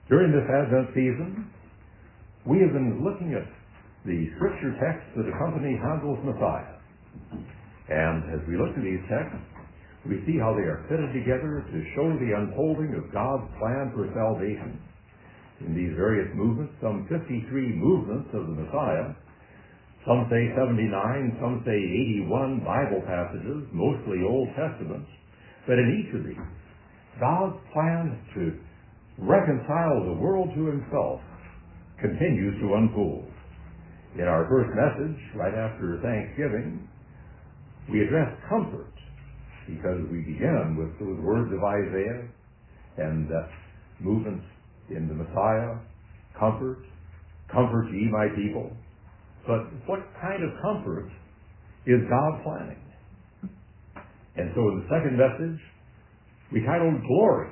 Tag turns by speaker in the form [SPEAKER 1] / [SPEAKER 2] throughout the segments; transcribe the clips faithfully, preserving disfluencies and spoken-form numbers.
[SPEAKER 1] During this Advent season, we have been looking at the scripture texts that accompany Handel's Messiah. And as we look at these texts, we see how they are fitted together to show the unfolding of God's plan for salvation. In these various movements, some fifty-three movements of the Messiah, some say seventy-nine, some say eighty-one Bible passages, mostly Old Testament. But in each of these, God's plan to reconcile the world to himself continues to unfold. In our first message, right after Thanksgiving, we address comfort, because we began with those words of Isaiah and uh, movements in the Messiah, comfort, comfort ye my people. But what kind of comfort is God planning? And so in the second message, we titled Glory.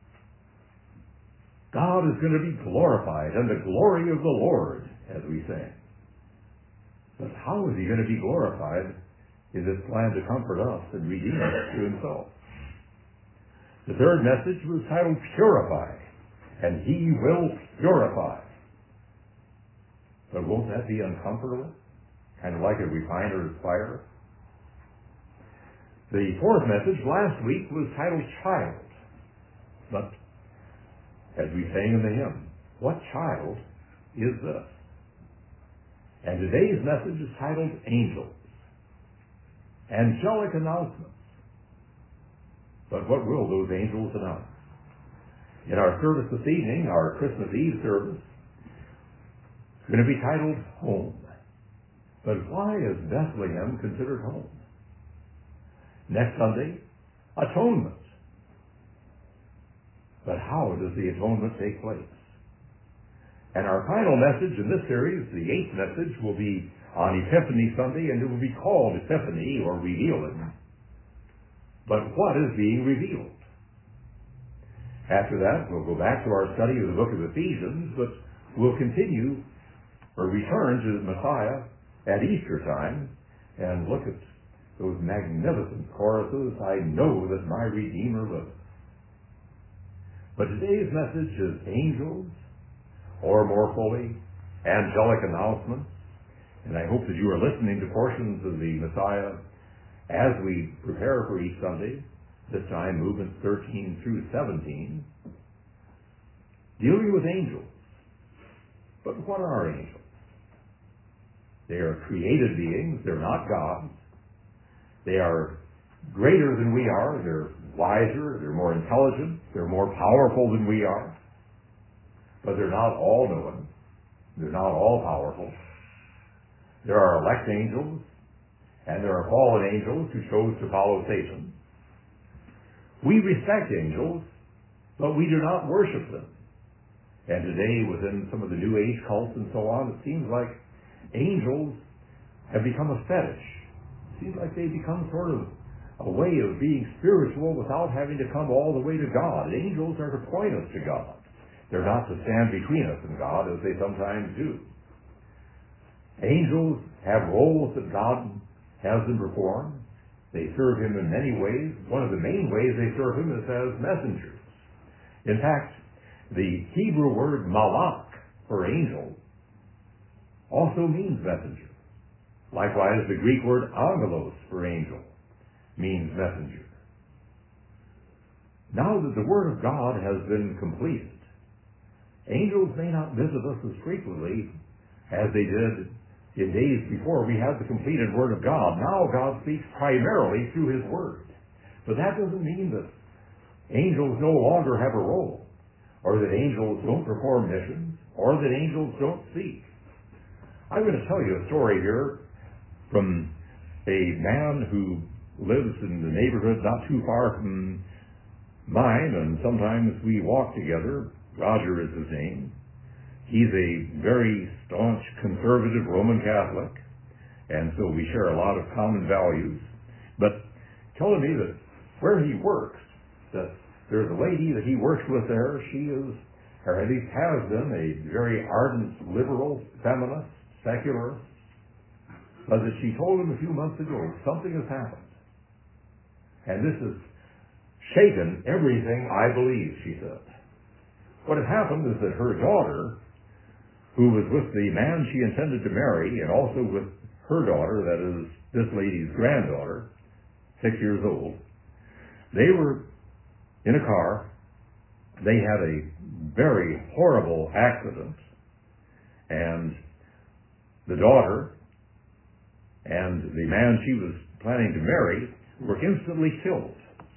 [SPEAKER 1] God is going to be glorified, and the glory of the Lord, as we say. But how is he going to be glorified in this plan to comfort us and redeem us to himself? The third message was titled Purify, and he will purify. But won't that be uncomfortable? Kind of like a refiner's fire? The fourth message last week was titled Child. But as we sang in the hymn, what child is this? And today's message is titled Angels. Angelic announcements. But what will those angels announce? In our service this evening, our Christmas Eve service, it's going to be titled Home. But why is Bethlehem considered home? Next Sunday, Atonement. But how does the atonement take place? And our final message in this series, the eighth message, will be on Epiphany Sunday, and it will be called Epiphany, or Revealing. But what is being revealed? After that, we'll go back to our study of the book of Ephesians, but we'll continue or return to the Messiah at Easter time and look at those magnificent choruses, I know that my Redeemer lives. But today's message is angels, or more fully, angelic announcements. And I hope that you are listening to portions of the Messiah as we prepare for each Sunday, this time movements thirteen through seventeen, dealing with angels. But what are angels? They are created beings. They're not gods. They are greater than we are. They're wiser. They're more intelligent. They're more powerful than we are. But they're not all-knowing. They're not all-powerful. There are elect angels, and there are fallen angels who chose to follow Satan. We respect angels, but we do not worship them. And today, within some of the New Age cults and so on, it seems like angels have become a fetish. It seems like they become sort of a way of being spiritual without having to come all the way to God. Angels are to point us to God. They're not to stand between us and God, as they sometimes do. Angels have roles that God has them perform. They serve him in many ways. One of the main ways they serve him is as messengers. In fact, the Hebrew word malach for angel also means messenger. Likewise, the Greek word angelos for angel means messenger. Now that the Word of God has been completed, angels may not visit us as frequently as they did in days before we had the completed Word of God. Now God speaks primarily through his Word. But that doesn't mean that angels no longer have a role, or that angels don't perform missions, or that angels don't speak. I'm going to tell you a story here from a man who lives in the neighborhood not too far from mine, and sometimes we walk together. Roger is his name. He's a very staunch conservative Roman Catholic, and so we share a lot of common values. But telling me that where he works, that there's a lady that he works with there. She is, or at least has been, a very ardent liberal, feminist, secularist. But that she told him a few months ago, something has happened. And this has shaken everything I believe, she said. what had happened is that her daughter, who was with the man she intended to marry, and also with her daughter, that is this lady's granddaughter, six years old, they were in a car. They had a very horrible accident, and the daughter and the man she was planning to marry were instantly killed.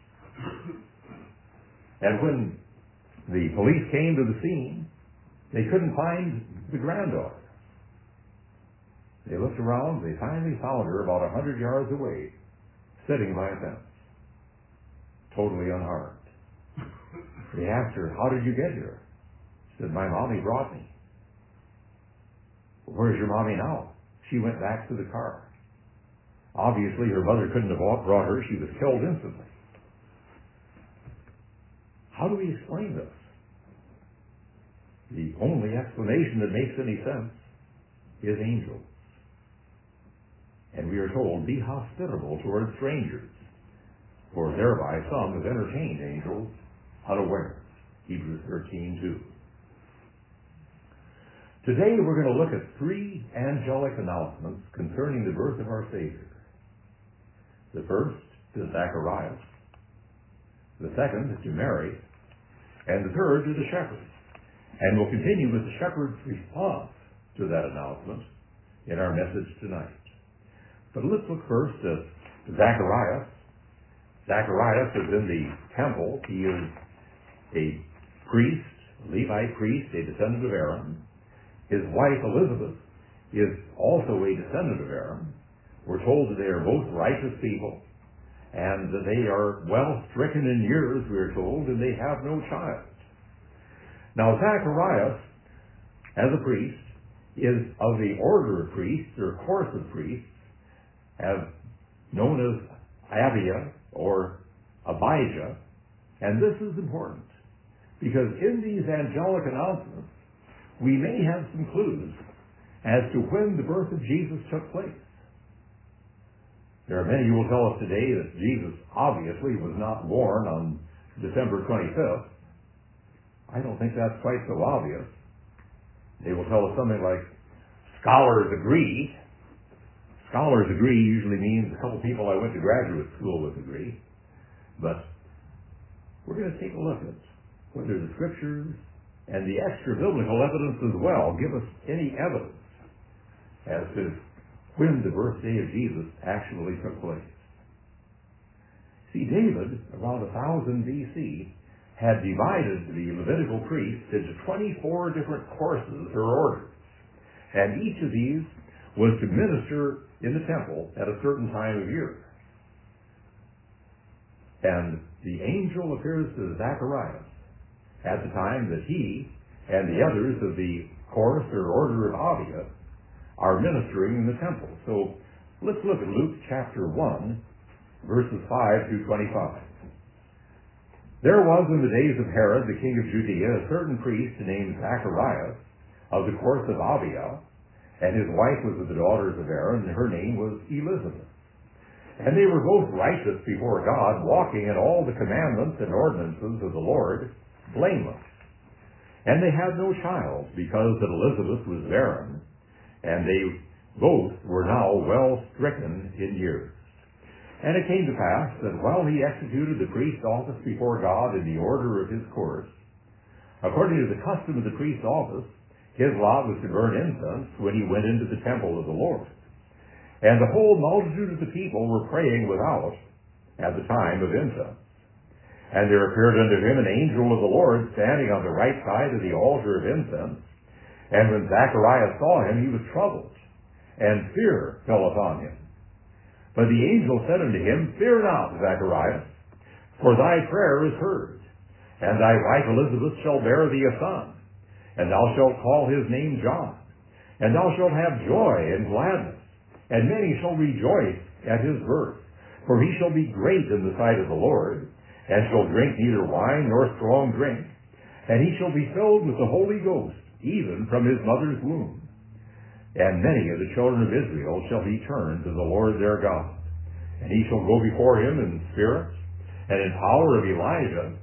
[SPEAKER 1] And when the police came to the scene, they couldn't find the granddaughter. They looked around, they finally found her about a hundred yards away, sitting by a fence, totally unharmed. They asked her, "How did you get here?" She said, "My mommy brought me." "Where's your mommy now?" "She went back to the car." Obviously, her mother couldn't have brought her. She was killed instantly. How do we explain this? The only explanation that makes any sense is angels. And we are told, "Be hospitable toward strangers, for thereby some have entertained angels unawares." Hebrews thirteen two. Today we're going to look at three angelic announcements concerning the birth of our Savior. The first to Zacharias, the second to Mary, and the third to the shepherds. And we'll continue with the shepherds' response to that announcement in our message tonight. But let's look first at Zacharias. Zacharias is in the temple. He is a priest, a Levite priest, a descendant of Aaron. His wife Elizabeth is also a descendant of Aaron. We're told that they are both righteous people, and that they are well stricken in years, we're told, and they have no child. Now Zacharias, as a priest, is of the order of priests, or course of priests, as known as Abia or Abijah. And this is important, because in these angelic announcements, we may have some clues as to when the birth of Jesus took place. There are many who will tell us today that Jesus obviously was not born on December twenty-fifth. I don't think that's quite so obvious. They will tell us something like, "Scholars agree." Scholars agree usually means a couple people I went to graduate school with agree. But we're going to take a look at whether the scriptures and the extra biblical evidence as well give us any evidence as to when the birthday of Jesus actually took place. See, David, around one thousand B C, had divided the Levitical priests into twenty-four different courses or orders. And each of these was to minister in the temple at a certain time of year. And the angel appears to Zacharias at the time that he and the others of the course or order of Abia are ministering in the temple. So let's look at Luke chapter one, verses five through twenty-five. "There was in the days of Herod, the king of Judea, a certain priest named Zacharias of the course of Abia, and his wife was of the daughters of Aaron, and her name was Elizabeth. And they were both righteous before God, walking in all the commandments and ordinances of the Lord, blameless. And they had no child, because that Elizabeth was barren, and they both were now well stricken in years. And it came to pass that while he executed the priest's office before God in the order of his course, according to the custom of the priest's office, his lot was to burn incense when he went into the temple of the Lord. And the whole multitude of the people were praying without at the time of incense. And there appeared unto him an angel of the Lord standing on the right side of the altar of incense. And when Zacharias saw him, he was troubled, and fear fell upon him. But the angel said unto him, Fear not, Zacharias, for thy prayer is heard, and thy wife Elizabeth shall bear thee a son, and thou shalt call his name John. And thou shalt have joy and gladness, and many shall rejoice at his birth. For he shall be great in the sight of the Lord, and shall drink neither wine nor strong drink. And he shall be filled with the Holy Ghost, even from his mother's womb. And many of the children of Israel shall be turned to the Lord their God. And he shall go before him in spirit and in power of Elijah,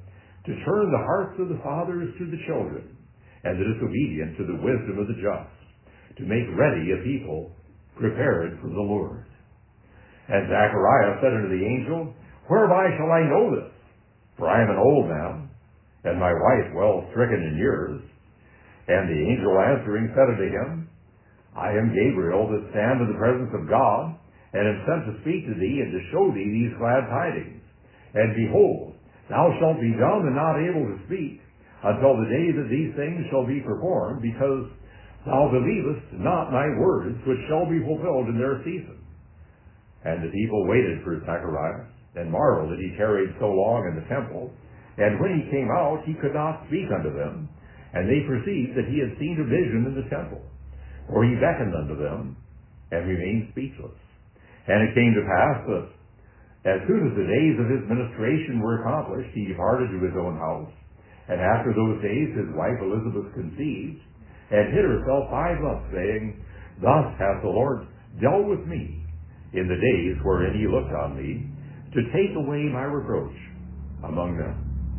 [SPEAKER 1] to turn the hearts of the fathers to the children, and the disobedient to the wisdom of the just, to make ready a people prepared for the Lord. And Zacharias said unto the angel, Whereby shall I know this? For I am an old man, and my wife well stricken in years. And the angel answering said unto him, I am Gabriel, that stand in the presence of God, and am sent to speak to thee, and to show thee these glad tidings. And behold, thou shalt be dumb and not able to speak, until the day that these things shall be performed, because thou believest not my words, which shall be fulfilled in their season. And the people waited for Zacharias, and marveled that he tarried so long in the temple. And when he came out, he could not speak unto them, and they perceived that he had seen a vision in the temple. For he beckoned unto them, and remained speechless. And it came to pass that, as soon as the days of his ministration were accomplished, he departed to his own house. And after those days his wife Elizabeth conceived, and hid herself five months, saying, Thus hath the Lord dealt with me in the days wherein he looked on me, to take away my reproach among them.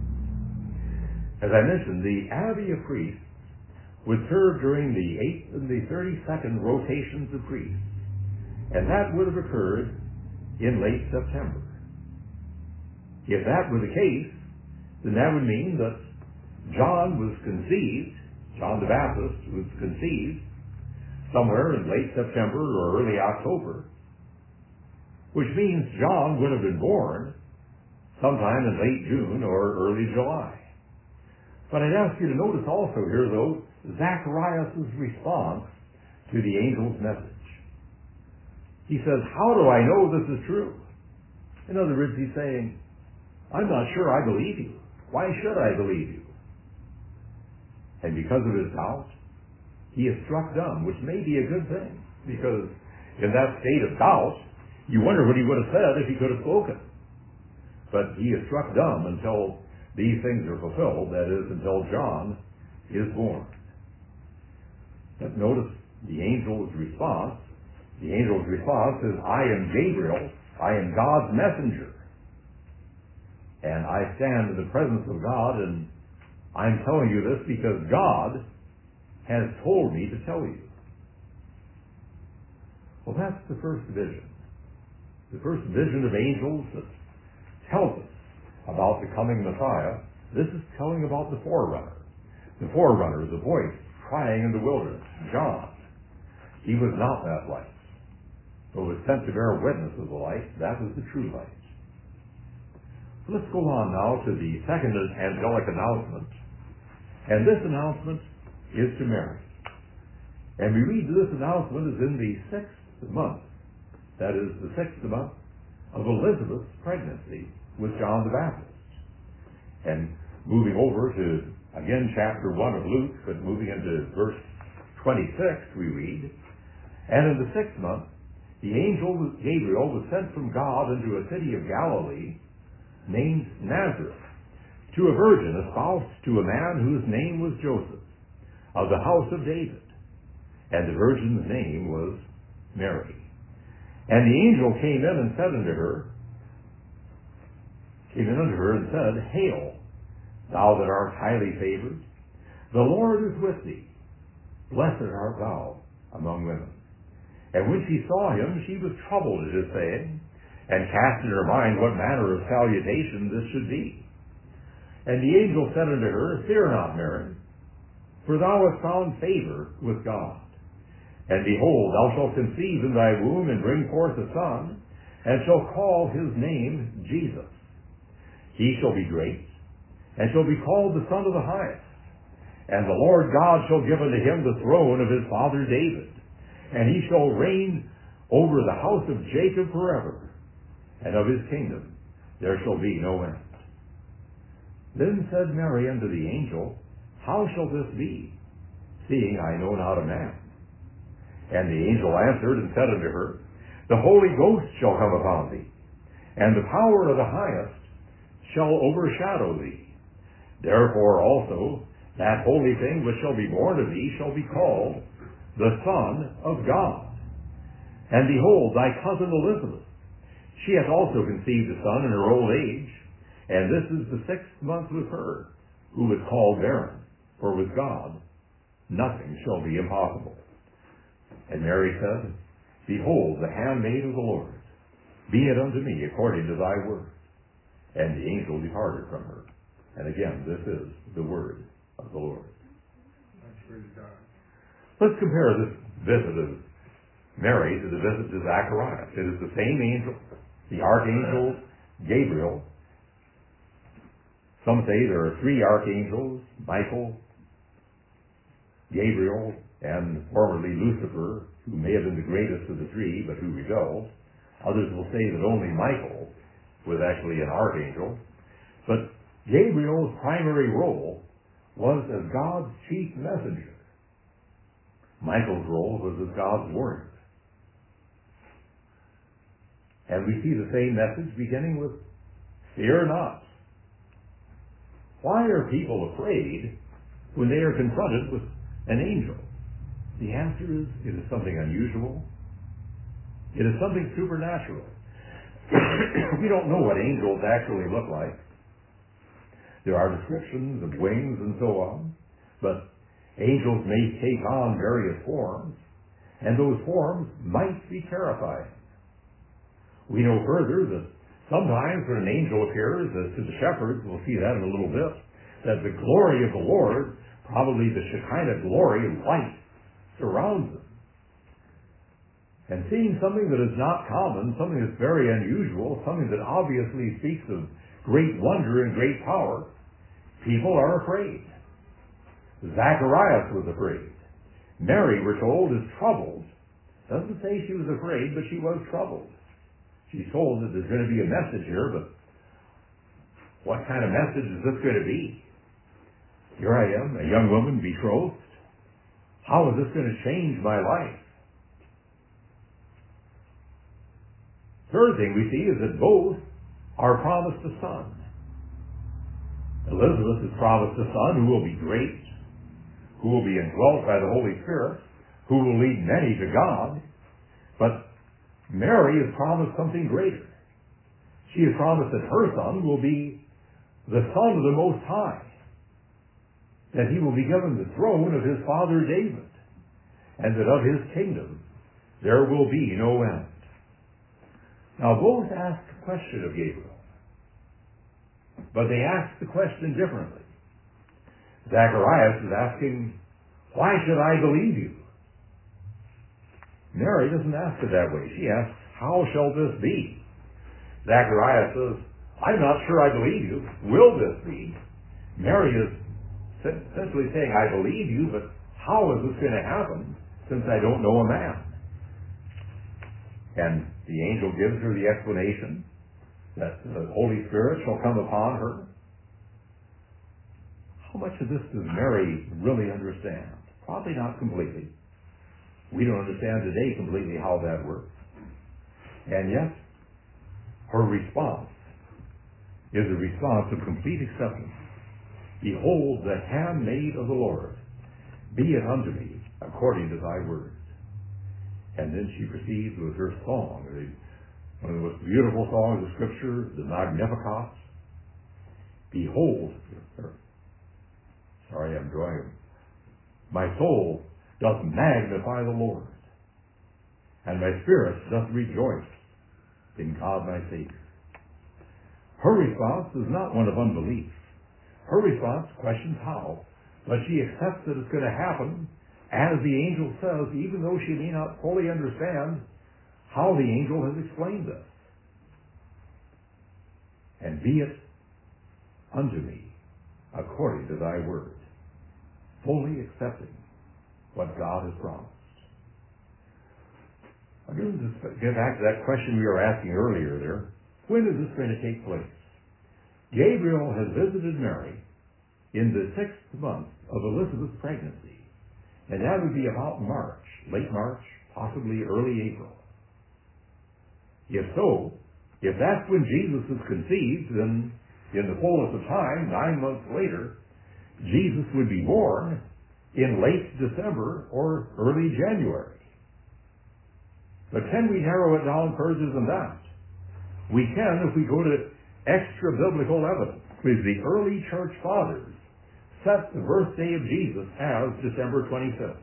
[SPEAKER 1] As I mentioned, the abbey of priests would serve during the eighth and the thirty-second rotations of priests, and that would have occurred in late September. If that were the case, then that would mean that John was conceived, John the Baptist was conceived somewhere in late September or early October, which means John would have been born sometime in late June or early July. But I'd ask you to notice also here, though, Zacharias' response to the angel's message. He says, How do I know this is true? In other words, he's saying, I'm not sure I believe you. Why should I believe you? And because of his doubt, he is struck dumb, which may be a good thing, because in that state of doubt, you wonder what he would have said if he could have spoken. But he is struck dumb until these things are fulfilled, that is, until John is born. But notice the angel's response. The angel's response is, I am Gabriel, I am God's messenger. And I stand in the presence of God, and I'm telling you this because God has told me to tell you. Well, that's the first vision. The first vision of angels that tells us about the coming Messiah. This is telling about the forerunner. The forerunner is a voice crying in the wilderness, John. He was not that light, but was sent to bear witness of the light. That was the true light. Let's go on now to the second angelic announcement. And this announcement is to Mary. And we read this announcement is in the sixth month. That is the sixth month of Elizabeth's pregnancy with John the Baptist. And moving over to, again, chapter one of Luke, but moving into verse twenty-six, we read, And in the sixth month, the angel Gabriel was sent from God into a city of Galilee named Nazareth, to a virgin espoused to a man whose name was Joseph, of the house of David. And the virgin's name was Mary. And the angel came in and said unto her, came in unto her and said, Hail, thou that art highly favored, the Lord is with thee. Blessed art thou among women. And when she saw him, she was troubled at his saying, and cast in her mind what manner of salutation this should be. And the angel said unto her, Fear not, Mary, for thou hast found favor with God. And behold, thou shalt conceive in thy womb, and bring forth a son, and shalt call his name Jesus. He shall be great, and shall be called the Son of the Highest. And the Lord God shall give unto him the throne of his father David, and he shall reign over the house of Jacob forever, and of his kingdom there shall be no end. Then said Mary unto the angel, How shall this be, seeing I know not a man? And the angel answered and said unto her, The Holy Ghost shall come upon thee, and the power of the Highest shall overshadow thee. Therefore also that holy thing which shall be born of thee shall be called the Son of God. And behold, thy cousin Elizabeth, she hath also conceived a son in her old age, And this is the sixth month with her, who was called barren. For with God nothing shall be impossible. And Mary said, Behold, the handmaid of the Lord, be it unto me according to thy word. And the angel departed from her. And again, this is the word of the Lord. Let's compare this visit of Mary to the visit to Zacharias. It is the same angel, the archangel Gabriel. Some say there are three archangels, Michael, Gabriel, and formerly Lucifer, who may have been the greatest of the three, but who rebelled. Others will say that only Michael was actually an archangel. But Gabriel's primary role was as God's chief messenger. Michael's role was as God's warrior. And we see the same message beginning with, Fear not. Why are people afraid when they are confronted with an angel? The answer is, it is something unusual. It is something supernatural. We don't know what angels actually look like. There are descriptions of wings and so on, but angels may take on various forms, and those forms might be terrifying. We know further that sometimes when an angel appears, as to the shepherds, we'll see that in a little bit, that the glory of the Lord, probably the Shekinah glory of light, surrounds them. And seeing something that is not common, something that's very unusual, something that obviously speaks of great wonder and great power, people are afraid. Zacharias was afraid. Mary, we're told, is troubled. Doesn't say she was afraid, but she was troubled. She's told that there's going to be a message here, but what kind of message is this going to be? Here I am, a young woman betrothed. How is this going to change my life? Third thing we see is that both are promised a son. Elizabeth is promised a son who will be great, who will be indwelt by the Holy Spirit, who will lead many to God. But Mary is promised something greater. She is promised that her son will be the Son of the Most High, that he will be given the throne of his father David, and that of his kingdom there will be no end. Now both ask the question of Gabriel, but they ask the question differently. Zacharias is asking, why should I believe you? Mary doesn't ask it that way. She asks, how shall this be? Zacharias says, I'm not sure I believe you. Will this be? Mary is essentially saying, I believe you, but how is this going to happen since I don't know a man? And the angel gives her the explanation that the Holy Spirit shall come upon her. How much of this does Mary really understand? Probably not completely. We don't understand today completely how that works. And yet, her response is a response of complete acceptance. Behold, the handmaid of the Lord, be it unto me according to thy word. And then she proceeds with her song, one of the most beautiful songs of Scripture, the Magnificat. Behold, sorry, I'm drawing. My soul doth magnify the Lord, and my spirit doth rejoice in God my Savior. Her response is not one of unbelief. Her response questions how, but she accepts that it's going to happen as the angel says, even though she may not fully understand how the angel has explained this. And be it unto me according to thy word, fully accepting what God has promised. I'm going to get back to that question we were asking earlier there. When is this going to take place? Gabriel has visited Mary in the sixth month of Elizabeth's pregnancy, and that would be about March, late March, possibly early April. If so, if that's when Jesus was conceived, then in the fullness of time, nine months later, Jesus would be born in late December or early January. But can we narrow it down further than that? We can if we go to extra-biblical evidence is the early church fathers set the birthday of Jesus as December twenty-fifth.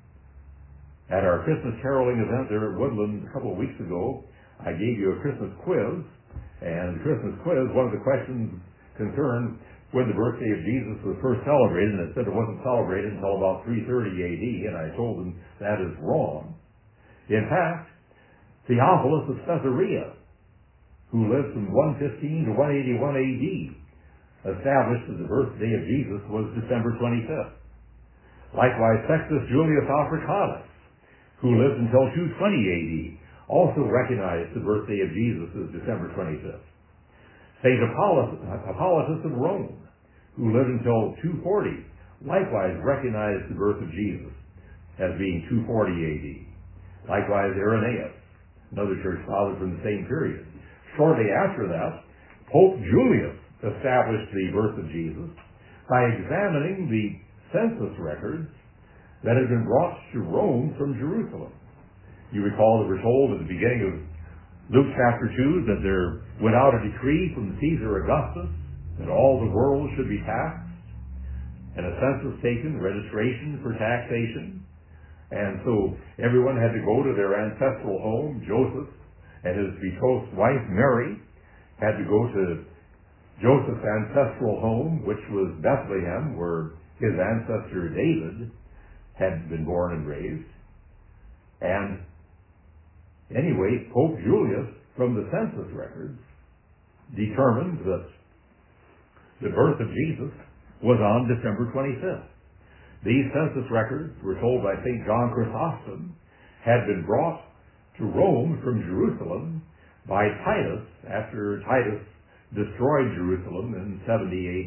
[SPEAKER 1] At our Christmas caroling event there at Woodland a couple of weeks ago, I gave you a Christmas quiz, and the Christmas quiz, one of the questions concerned when the birthday of Jesus was first celebrated, and it said it wasn't celebrated until about three thirty A D, and I told them that is wrong. In fact, Theophilus of Caesarea, who lived from one fifteen to one eighty-one A D, established that the birthday of Jesus was December twenty-fifth. Likewise, Sextus Julius Africanus, who lived until two twenty A D, also recognized the birthday of Jesus as December twenty-fifth. Saint Hippolytus of Rome, who lived until two forty, likewise recognized the birth of Jesus as being two forty A D. Likewise, Irenaeus, another church father from the same period. Shortly after that, Pope Julius established the birth of Jesus by examining the census records that had been brought to Rome from Jerusalem. You recall that we're told at the beginning of Luke chapter two that there went out a decree from Caesar Augustus that all the world should be taxed, and a census taken, registration for taxation. And so everyone had to go to their ancestral home. Joseph and his betrothed wife Mary had to go to Joseph's ancestral home, which was Bethlehem, where his ancestor David had been born and raised. And anyway, Pope Julius, from the census records, determined that the birth of Jesus was on December twenty-fifth. These census records, were told by Saint John Chrysostom, had been brought to Rome from Jerusalem by Titus after Titus destroyed Jerusalem in seventy A D.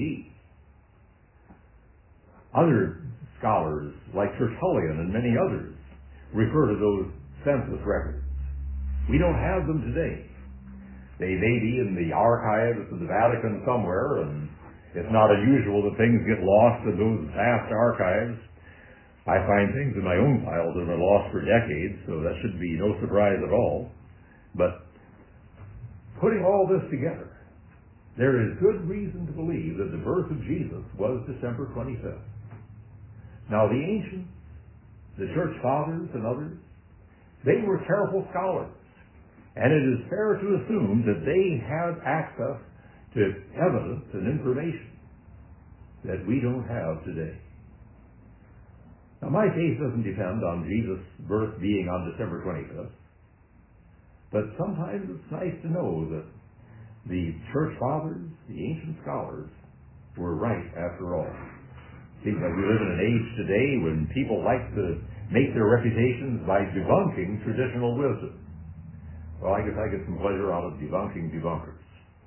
[SPEAKER 1] Other scholars, like Tertullian and many others, refer to those census records. We don't have them today. They may be in the archives of the Vatican somewhere, and it's not unusual that things get lost in those vast archives. I find things in my own files that have been lost for decades, so that should be no surprise at all. But putting all this together, there is good reason to believe that the birth of Jesus was December twenty-fifth. Now, the ancients, the church fathers and others, they were careful scholars, and it is fair to assume that they had access to evidence and information that we don't have today. Now, my faith doesn't depend on Jesus' birth being on December twenty-fifth, but sometimes it's nice to know that the church fathers, the ancient scholars, were right after all. Seems like we live in an age today when people like to make their reputations by debunking traditional wisdom. Well, I guess I get some pleasure out of debunking debunkers.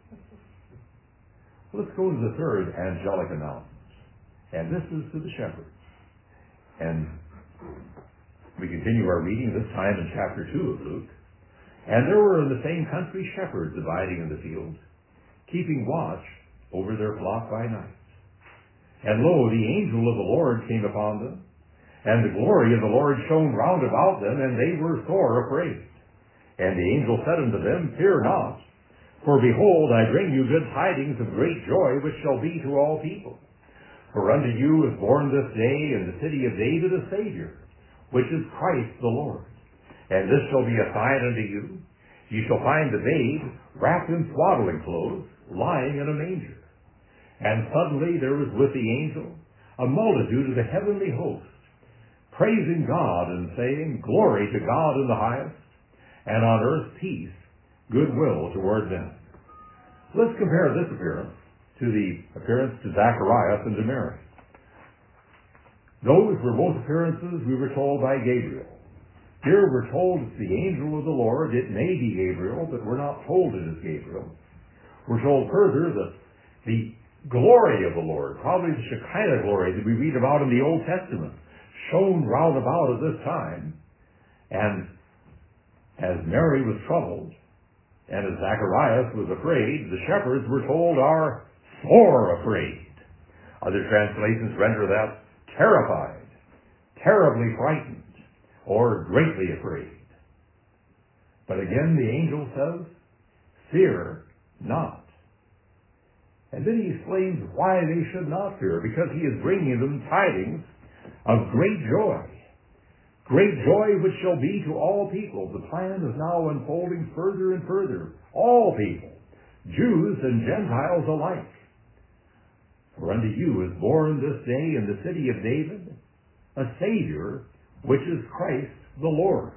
[SPEAKER 1] Let's go to the third angelic announcement, and this is to the shepherds. And we continue our reading, this time in chapter two of Luke. And there were in the same country shepherds abiding in the field, keeping watch over their flock by night. And lo, the angel of the Lord came upon them, and the glory of the Lord shone round about them, and they were sore afraid. And the angel said unto them, Fear not, for behold, I bring you good tidings of great joy, which shall be to all people. For unto you is born this day in the city of David a Savior, which is Christ the Lord. And this shall be a sign unto you. You shall find the babe wrapped in swaddling clothes, lying in a manger. And suddenly there was with the angel a multitude of the heavenly host, praising God and saying, Glory to God in the highest, and on earth peace, goodwill toward men. Let's compare this appearance to the appearance to Zacharias and to Mary. Those were both appearances, we were told, by Gabriel. Here we're told it's the angel of the Lord. It may be Gabriel, but we're not told it is Gabriel. We're told further that the glory of the Lord, probably the Shekinah glory that we read about in the Old Testament, shone round about at this time. And as Mary was troubled, and as Zacharias was afraid, the shepherds, were told, are sore afraid. Other translations render that terrified, terribly frightened, or greatly afraid. But again, the angel says, Fear not. And then he explains why they should not fear, because he is bringing them tidings of great joy. Great joy which shall be to all people. The plan is now unfolding further and further. All people, Jews and Gentiles alike. For unto you is born this day in the city of David a Savior, which is Christ the Lord.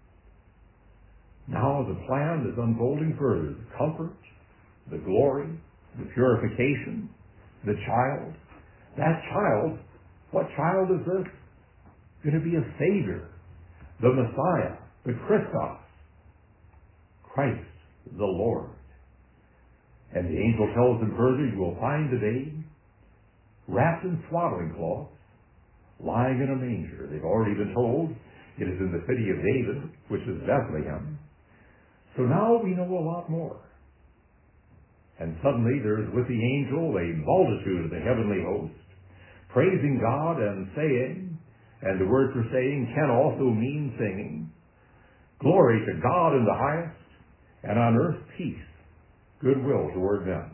[SPEAKER 1] Now the plan is unfolding further. The comfort, the glory, the purification, the child. That child, what child is this? Going to be a Savior, the Messiah, the Christos, Christ the Lord. And the angel tells them further, you will find the babe wrapped in swaddling cloths, lying in a manger. They've already been told it is in the city of David, which is Bethlehem. So now we know a lot more. And suddenly there is with the angel a multitude of the heavenly host, praising God and saying, and the word for saying can also mean singing, glory to God in the highest, and on earth peace, goodwill toward men.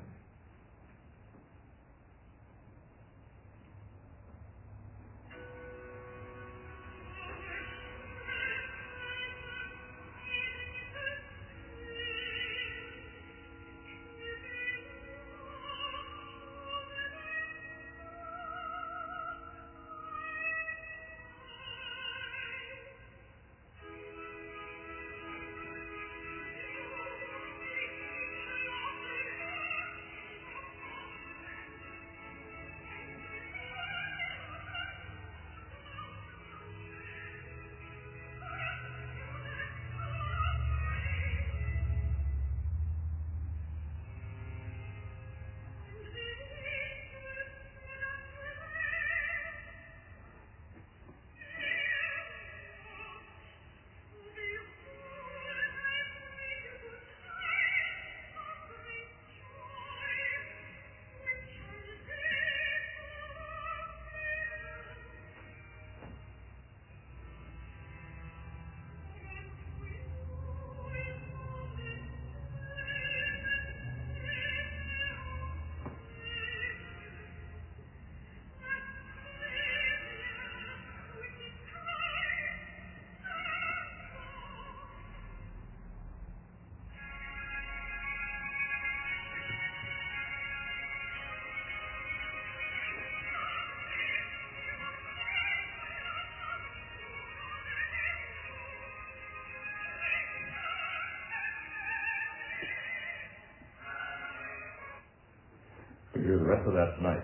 [SPEAKER 1] We'll hear the rest of that tonight.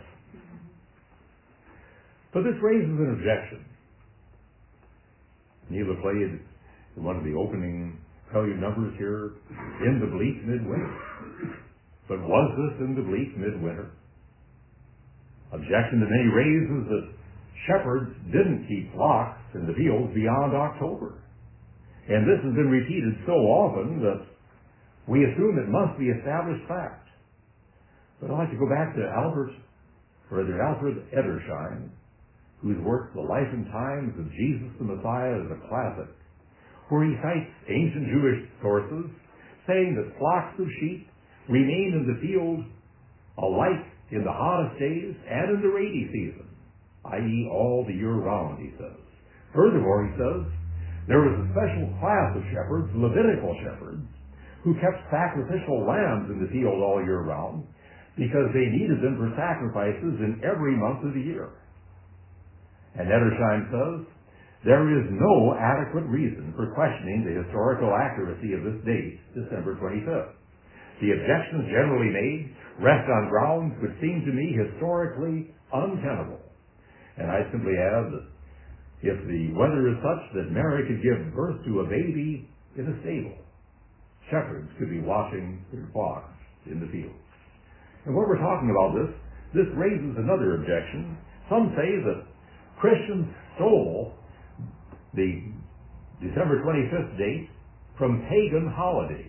[SPEAKER 1] But this raises an objection. Neela played one of the opening prelude numbers here in the bleak midwinter. But was this in the bleak midwinter? Objection that many raises that shepherds didn't keep flocks in the fields beyond October. And this has been repeated so often that we assume it must be established fact. But I'd like to go back to Albert, Brother Alfred Edersheim, whose work, The Life and Times of Jesus the Messiah, is a classic, where he cites ancient Jewish sources saying that flocks of sheep remain in the field alike in the hottest days and in the rainy season, that is all the year round, he says. Furthermore, he says, there was a special class of shepherds, Levitical shepherds, who kept sacrificial lambs in the field all year round because they needed them for sacrifices in every month of the year. And Edersheim says, there is no adequate reason for questioning the historical accuracy of this date, December twenty-fifth. The objections generally made rest on grounds which seem to me historically untenable. And I simply add that if the weather is such that Mary could give birth to a baby in a stable, shepherds could be watching their flocks in the fields. And when we're talking about this, this raises another objection. Some say that Christians stole the December twenty-fifth date from pagan holidays.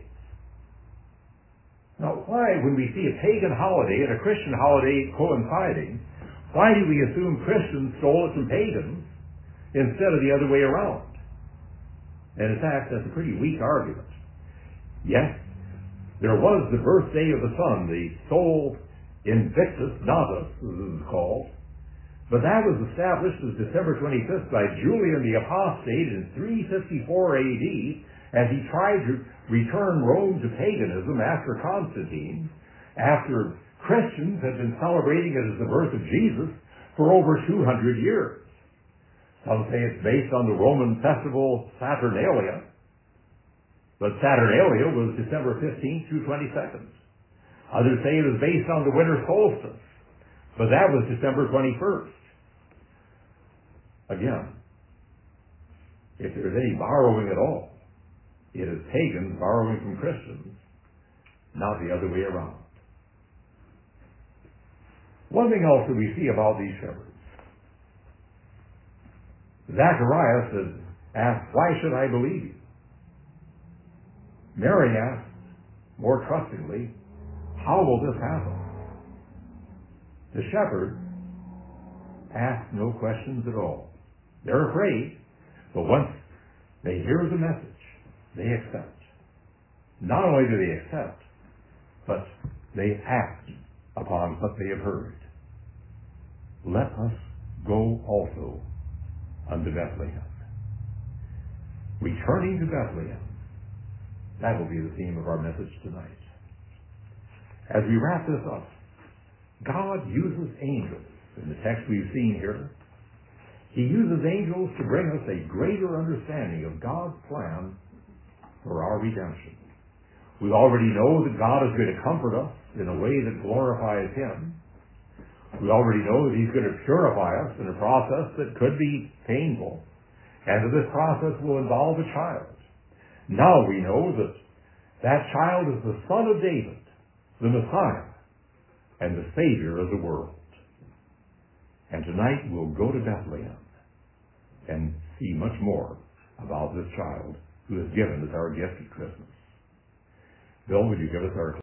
[SPEAKER 1] Now, why, when we see a pagan holiday and a Christian holiday coinciding, why do we assume Christians stole it from pagans instead of the other way around? And in fact, that's a pretty weak argument. Yes, there was the birthday of the sun, the sole Invictus Natus, as it is called. But that was established as December twenty-fifth by Julian the Apostate in three fifty-four A D as he tried to return Rome to paganism after Constantine, after Christians had been celebrating it as the birth of Jesus for over two hundred years. Some say it's based on the Roman festival Saturnalia, but Saturnalia was December fifteenth through twenty-second. Others say it was based on the winter solstice, but that was December twenty-first. Again, if there's any borrowing at all, it is pagans borrowing from Christians, not the other way around. One thing else that we see about these shepherds, Zacharias had asked, "Why should I believe you?" Mary asked, more trustingly, "How will this happen?" The shepherds ask no questions at all. They're afraid, but once they hear the message, they accept. Not only do they accept, but they act upon what they have heard. Let us go also unto Bethlehem. Returning to Bethlehem. That will be the theme of our message tonight. As we wrap this up, God uses angels in the text we've seen here. He uses angels to bring us a greater understanding of God's plan for our redemption. We already know that God is going to comfort us in a way that glorifies Him. We already know that He's going to purify us in a process that could be painful, and that this process will involve a child. Now we know that that child is the Son of David, the Messiah, and the Savior of the world. And tonight we'll go to Bethlehem and see much more about this child who is given as our gift at Christmas. Bill, would you give us our